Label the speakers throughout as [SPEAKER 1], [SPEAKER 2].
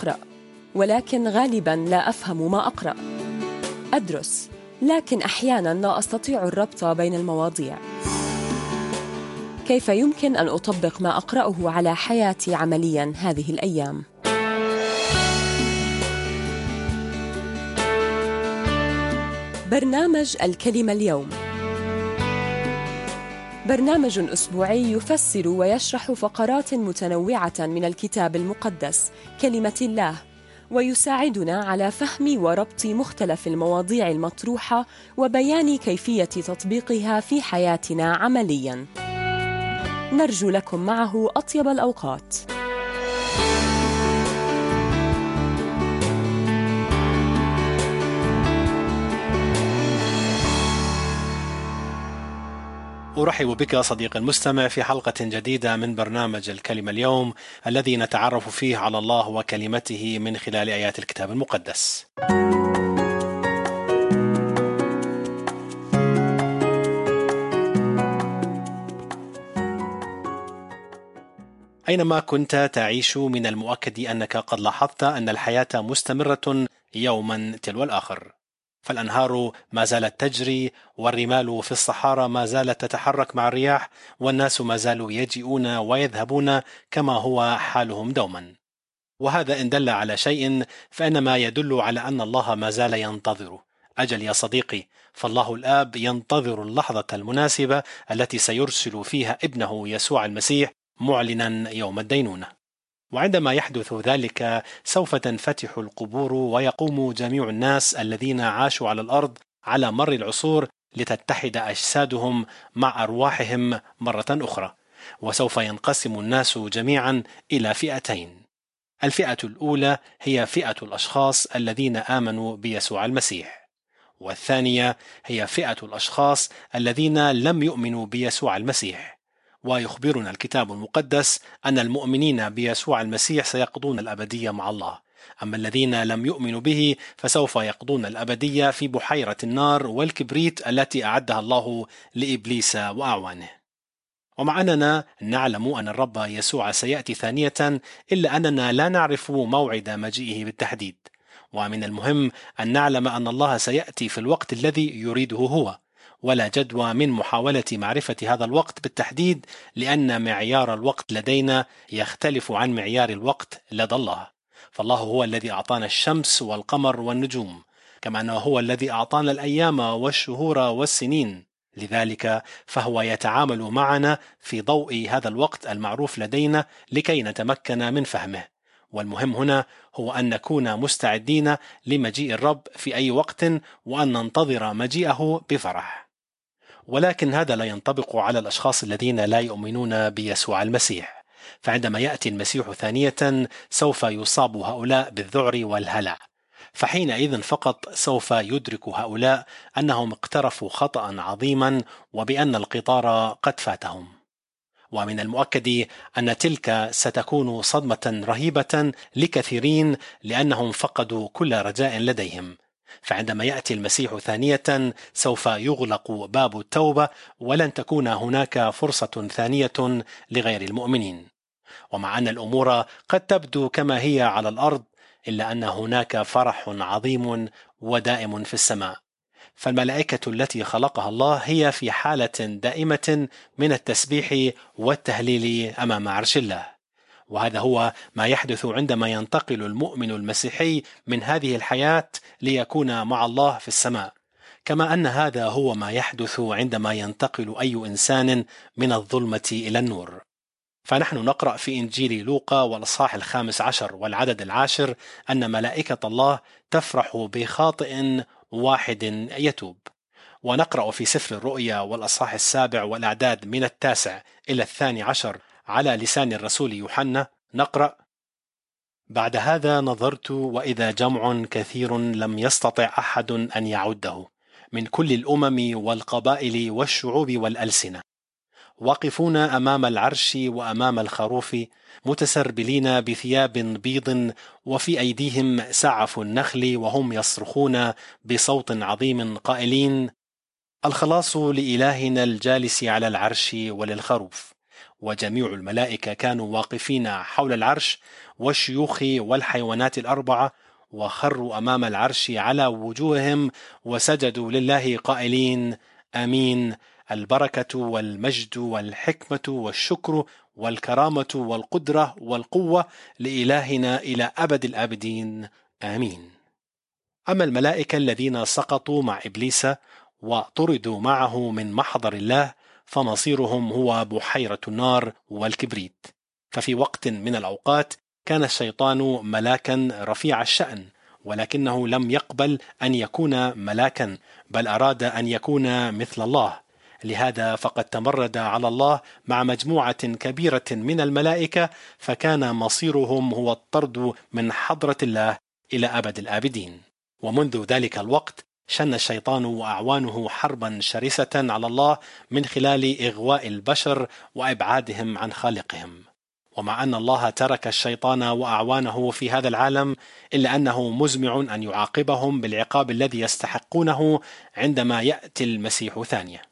[SPEAKER 1] أقرأ، ولكن غالباً لا أفهم ما أقرأ. أدرس، لكن أحياناً لا أستطيع الربط بين المواضيع. كيف يمكن أن أطبق ما أقرأه على حياتي عملياً هذه الأيام؟ برنامج الكلمة اليوم برنامج أسبوعي يفسر ويشرح فقرات متنوعة من الكتاب المقدس كلمة الله، ويساعدنا على فهم وربط مختلف المواضيع المطروحة وبيان كيفية تطبيقها في حياتنا عملياً. نرجو لكم معه أطيب الأوقات.
[SPEAKER 2] أرحب بك صديقي المستمع في حلقة جديدة من برنامج الكلمة اليوم، الذي نتعرف فيه على الله وكلمته من خلال آيات الكتاب المقدس. أينما كنت تعيش من المؤكد أنك قد لاحظت أن الحياة مستمرة يوما تلو الآخر، فالأنهار ما زالت تجري، والرمال في الصحارى ما زالت تتحرك مع الرياح، والناس ما زالوا يجيئون ويذهبون كما هو حالهم دوما. وهذا إن دل على شيء فإنما يدل على أن الله ما زال ينتظر. أجل يا صديقي، فالله الآب ينتظر اللحظة المناسبة التي سيرسل فيها ابنه يسوع المسيح معلنا يوم الدينونة. وعندما يحدث ذلك سوف تنفتح القبور، ويقوم جميع الناس الذين عاشوا على الأرض على مر العصور لتتحد أجسادهم مع أرواحهم مرة أخرى، وسوف ينقسم الناس جميعا إلى فئتين. الفئة الأولى هي فئة الأشخاص الذين آمنوا بيسوع المسيح، والثانية هي فئة الأشخاص الذين لم يؤمنوا بيسوع المسيح. ويخبرنا الكتاب المقدس أن المؤمنين بيسوع المسيح سيقضون الأبدية مع الله، أما الذين لم يؤمنوا به فسوف يقضون الأبدية في بحيرة النار والكبريت التي أعدها الله لإبليس وأعوانه. ومع أننا نعلم أن الرب يسوع سيأتي ثانية، إلا أننا لا نعرف موعد مجيئه بالتحديد. ومن المهم أن نعلم أن الله سيأتي في الوقت الذي يريده هو، ولا جدوى من محاولة معرفة هذا الوقت بالتحديد، لأن معيار الوقت لدينا يختلف عن معيار الوقت لدى الله. فالله هو الذي أعطانا الشمس والقمر والنجوم، كما أنه هو الذي أعطانا الأيام والشهور والسنين. لذلك فهو يتعامل معنا في ضوء هذا الوقت المعروف لدينا لكي نتمكن من فهمه. والمهم هنا هو أن نكون مستعدين لمجيء الرب في أي وقت، وأن ننتظر مجيئه بفرح. ولكن هذا لا ينطبق على الأشخاص الذين لا يؤمنون بيسوع المسيح، فعندما يأتي المسيح ثانية سوف يصاب هؤلاء بالذعر والهلع، فحينئذ فقط سوف يدرك هؤلاء أنهم اقترفوا خطأ عظيما، وبأن القطار قد فاتهم. ومن المؤكد أن تلك ستكون صدمة رهيبة لكثيرين، لأنهم فقدوا كل رجاء لديهم. فعندما يأتي المسيح ثانية سوف يغلق باب التوبة، ولن تكون هناك فرصة ثانية لغير المؤمنين. ومع أن الأمور قد تبدو كما هي على الأرض، إلا أن هناك فرح عظيم ودائم في السماء. فالملائكة التي خلقها الله هي في حالة دائمة من التسبيح والتهليل أمام عرش الله. وهذا هو ما يحدث عندما ينتقل المؤمن المسيحي من هذه الحياة ليكون مع الله في السماء، كما أن هذا هو ما يحدث عندما ينتقل أي إنسان من الظلمة إلى النور. فنحن نقرأ في إنجيل لوقا والأصحاح 15 والعدد 10 أن ملائكة الله تفرح بخاطئ واحد يتوب. ونقرأ في سفر الرؤيا والأصحاح 7 والأعداد من 9 إلى 12 على لسان الرسول يوحنا، نقرأ: بعد هذا نظرت وإذا جمع كثير لم يستطع أحد أن يعده، من كل الأمم والقبائل والشعوب والألسنة، واقفون أمام العرش وأمام الخروف، متسربلين بثياب بيض، وفي أيديهم سعف النخل، وهم يصرخون بصوت عظيم قائلين: الخلاص لإلهنا الجالس على العرش وللخروف. وجميع الملائكة كانوا واقفين حول العرش والشيوخ والحيوانات الأربعة، وخروا أمام العرش على وجوههم وسجدوا لله قائلين: آمين، البركة والمجد والحكمة والشكر والكرامة والقدرة والقوة لإلهنا إلى أبد الآبدين، آمين. أما الملائكة الذين سقطوا مع إبليس وطردوا معه من محضر الله فمصيرهم هو بحيرة النار والكبريت. ففي وقت من الأوقات كان الشيطان ملاكا رفيع الشأن، ولكنه لم يقبل أن يكون ملاكا، بل أراد أن يكون مثل الله. لهذا فقد تمرد على الله مع مجموعة كبيرة من الملائكة، فكان مصيرهم هو الطرد من حضرة الله إلى أبد الآبدين. ومنذ ذلك الوقت شن الشيطان وأعوانه حربا شرسة على الله من خلال إغواء البشر وإبعادهم عن خالقهم. ومع أن الله ترك الشيطان وأعوانه في هذا العالم، إلا أنه مزمع أن يعاقبهم بالعقاب الذي يستحقونه عندما يأتي المسيح ثانية.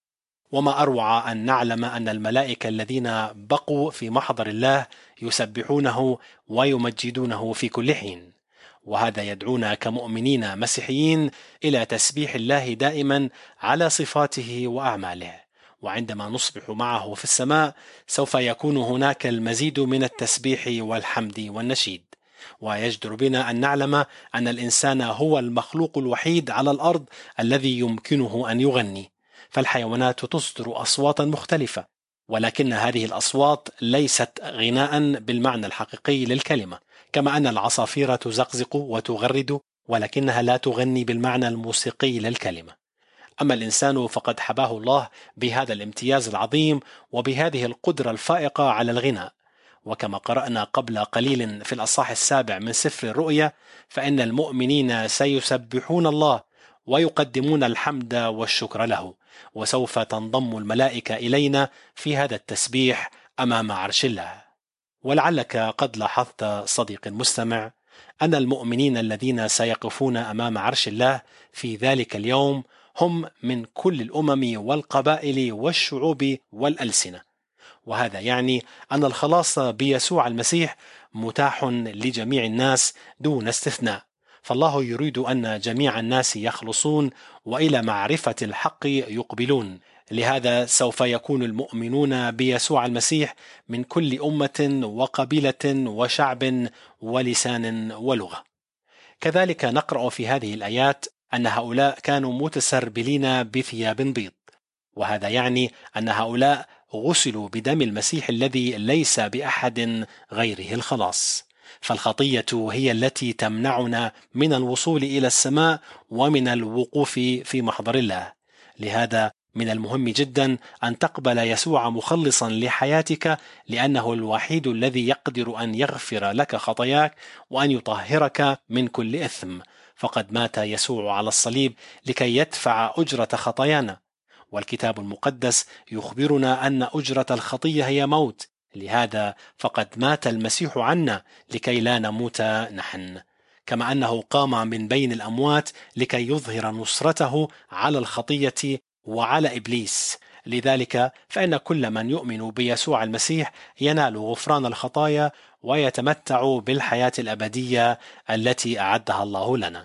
[SPEAKER 2] وما أروع أن نعلم أن الملائكة الذين بقوا في محضر الله يسبحونه ويمجدونه في كل حين، وهذا يدعونا كمؤمنين مسيحيين إلى تسبيح الله دائما على صفاته وأعماله. وعندما نصبح معه في السماء سوف يكون هناك المزيد من التسبيح والحمد والنشيد. ويجدر بنا أن نعلم أن الإنسان هو المخلوق الوحيد على الأرض الذي يمكنه أن يغني، فالحيوانات تصدر أصواتا مختلفة، ولكن هذه الأصوات ليست غناء بالمعنى الحقيقي للكلمة، كما أن العصافير تزقزق وتغرد، ولكنها لا تغني بالمعنى الموسيقي للكلمة. أما الإنسان فقد حباه الله بهذا الامتياز العظيم وبهذه القدرة الفائقة على الغناء. وكما قرأنا قبل قليل في الأصحاح 7 من سفر الرؤيا، فإن المؤمنين سيسبحون الله ويقدمون الحمد والشكر له، وسوف تنضم الملائكة إلينا في هذا التسبيح أمام عرش الله. ولعلك قد لاحظت صديقي المستمع أن المؤمنين الذين سيقفون أمام عرش الله في ذلك اليوم هم من كل الأمم والقبائل والشعوب والألسنة، وهذا يعني أن الخلاص بيسوع المسيح متاح لجميع الناس دون استثناء. فالله يريد أن جميع الناس يخلصون وإلى معرفة الحق يقبلون. لهذا سوف يكون المؤمنون بيسوع المسيح من كل أمة وقبيلة وشعب ولسان ولغة. كذلك نقرأ في هذه الآيات أن هؤلاء كانوا متسربلين بثياب بيض، وهذا يعني أن هؤلاء غسلوا بدم المسيح الذي ليس بأحد غيره الخلاص. فالخطية هي التي تمنعنا من الوصول إلى السماء ومن الوقوف في محضر الله. لهذا من المهم جدا أن تقبل يسوع مخلصا لحياتك، لأنه الوحيد الذي يقدر أن يغفر لك خطاياك وأن يطهرك من كل إثم. فقد مات يسوع على الصليب لكي يدفع أجرة خطايانا، والكتاب المقدس يخبرنا أن أجرة الخطية هي موت. لهذا فقد مات المسيح عنا لكي لا نموت نحن، كما أنه قام من بين الأموات لكي يظهر نصرته على الخطية وعلى إبليس. لذلك فإن كل من يؤمن بيسوع المسيح ينال غفران الخطايا ويتمتع بالحياة الأبدية التي أعدها الله لنا.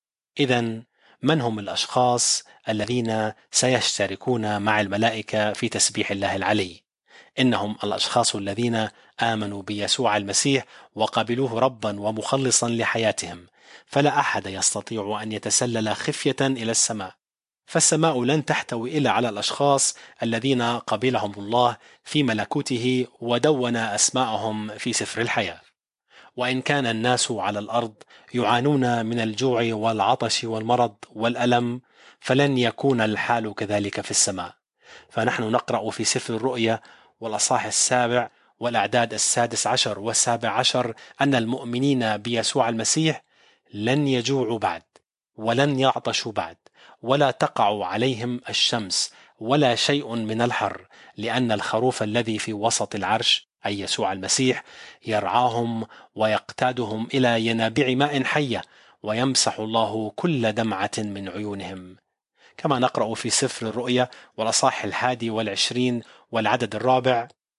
[SPEAKER 2] إذن من هم الأشخاص الذين سيشتركون مع الملائكة في تسبيح الله العلي؟ إنهم الأشخاص الذين آمنوا بيسوع المسيح وقبلوه ربا ومخلصا لحياتهم، فلا أحد يستطيع أن يتسلل خفية إلى السماء، فالسماء لن تحتوي إلا على الأشخاص الذين قبلهم الله في ملكوته ودون أسماءهم في سفر الحياة. وإن كان الناس على الأرض يعانون من الجوع والعطش والمرض والألم، فلن يكون الحال كذلك في السماء. فنحن نقرأ في سفر الرؤيا والأصحاح 7 والأعداد 16 و17 أن المؤمنين بيسوع المسيح لن يجوعوا بعد ولن يعطشوا بعد، ولا تقع عليهم الشمس ولا شيء من الحر، لأن الخروف الذي في وسط العرش أي يسوع المسيح يرعاهم ويقتادهم إلى ينابيع ماء حية، ويمسح الله كل دمعة من عيونهم. كما نقرأ في سفر الرؤيا والأصحاح 21 والعدد 4: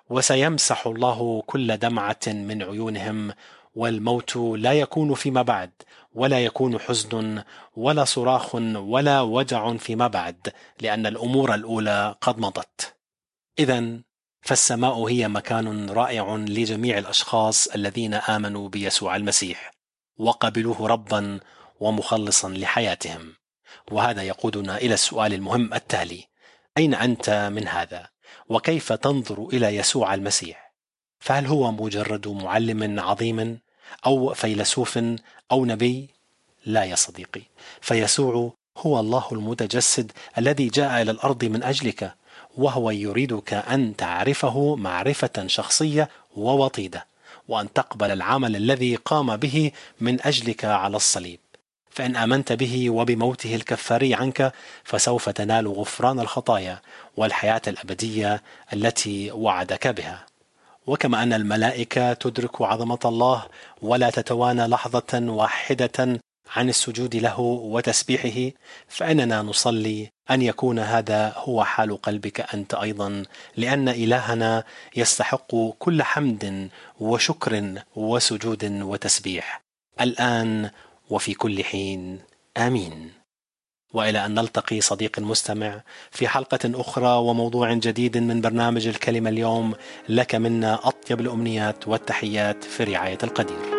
[SPEAKER 2] وسيمسح الله كل دمعة من عيونهم، والموت لا يكون فيما بعد، ولا يكون حزن ولا صراخ ولا وجع فيما بعد، لأن الأمور الأولى قد مضت. إذن فالسماء هي مكان رائع لجميع الأشخاص الذين آمنوا بيسوع المسيح وقبلوه ربا ومخلصا لحياتهم. وهذا يقودنا إلى السؤال المهم التالي: أين أنت من هذا؟ وكيف تنظر إلى يسوع المسيح؟ فهل هو مجرد معلم عظيم أو فيلسوف أو نبي؟ لا يا صديقي، فيسوع هو الله المتجسد الذي جاء إلى الأرض من أجلك، وهو يريدك أن تعرفه معرفة شخصية ووطيدة، وأن تقبل العمل الذي قام به من أجلك على الصليب. فإن آمنت به وبموته الكفاري عنك فسوف تنال غفران الخطايا والحياة الأبدية التي وعدك بها. وكما أن الملائكة تدرك عظمة الله ولا تتوانى لحظة واحدة عن السجود له وتسبيحه، فإننا نصلي أن يكون هذا هو حال قلبك أنت أيضا، لأن إلهنا يستحق كل حمد وشكر وسجود وتسبيح الآن وفي كل حين، آمين. وإلى أن نلتقي صديق المستمع في حلقة أخرى وموضوع جديد من برنامج الكلمة اليوم، لك منا أطيب الأمنيات والتحيات في رعاية القدير.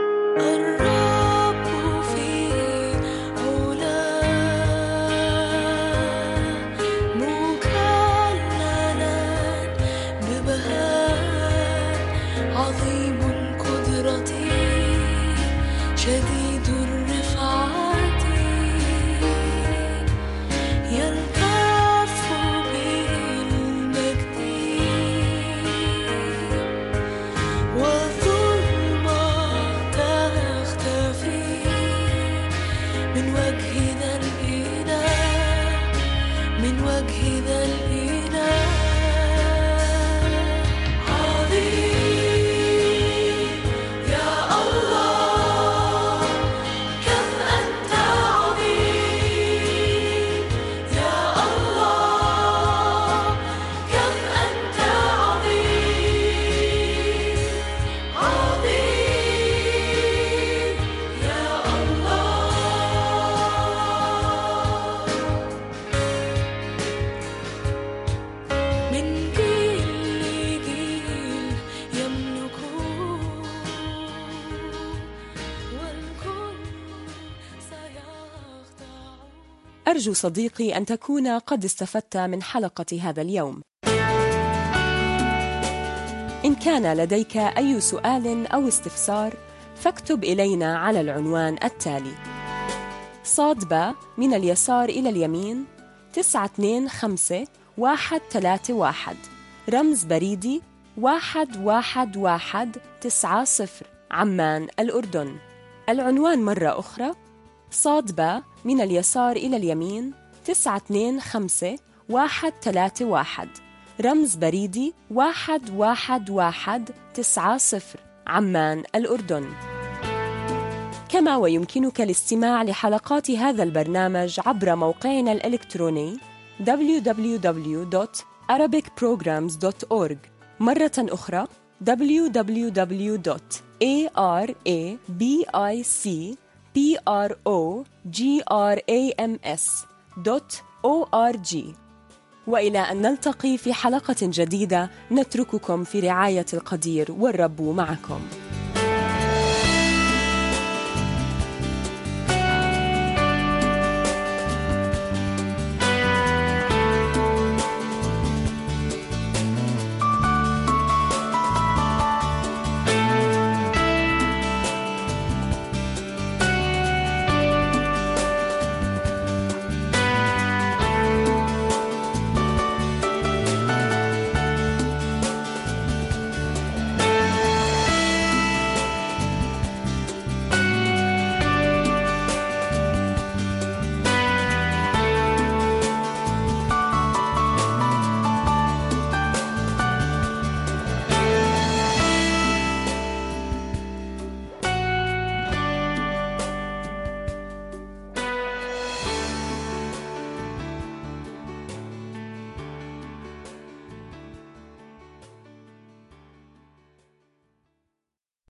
[SPEAKER 1] أرجو صديقي أن تكون قد استفدت من حلقة هذا اليوم. إن كان لديك أي سؤال أو استفسار فاكتب إلينا على العنوان التالي: ص/ب من اليسار إلى اليمين 925131 رمز بريدي 11190 عمان الأردن. العنوان مرة أخرى: ص/ب من اليسار إلى اليمين 925131 رمز بريدي 11190 عمان الأردن. كما ويمكنك الاستماع لحلقات هذا البرنامج عبر موقعنا الإلكتروني www.arabicprograms.org. مرة أخرى www.arabicprograms.org. وإلى أن نلتقي في حلقة جديدة، نترككم في رعاية القدير والرب معكم.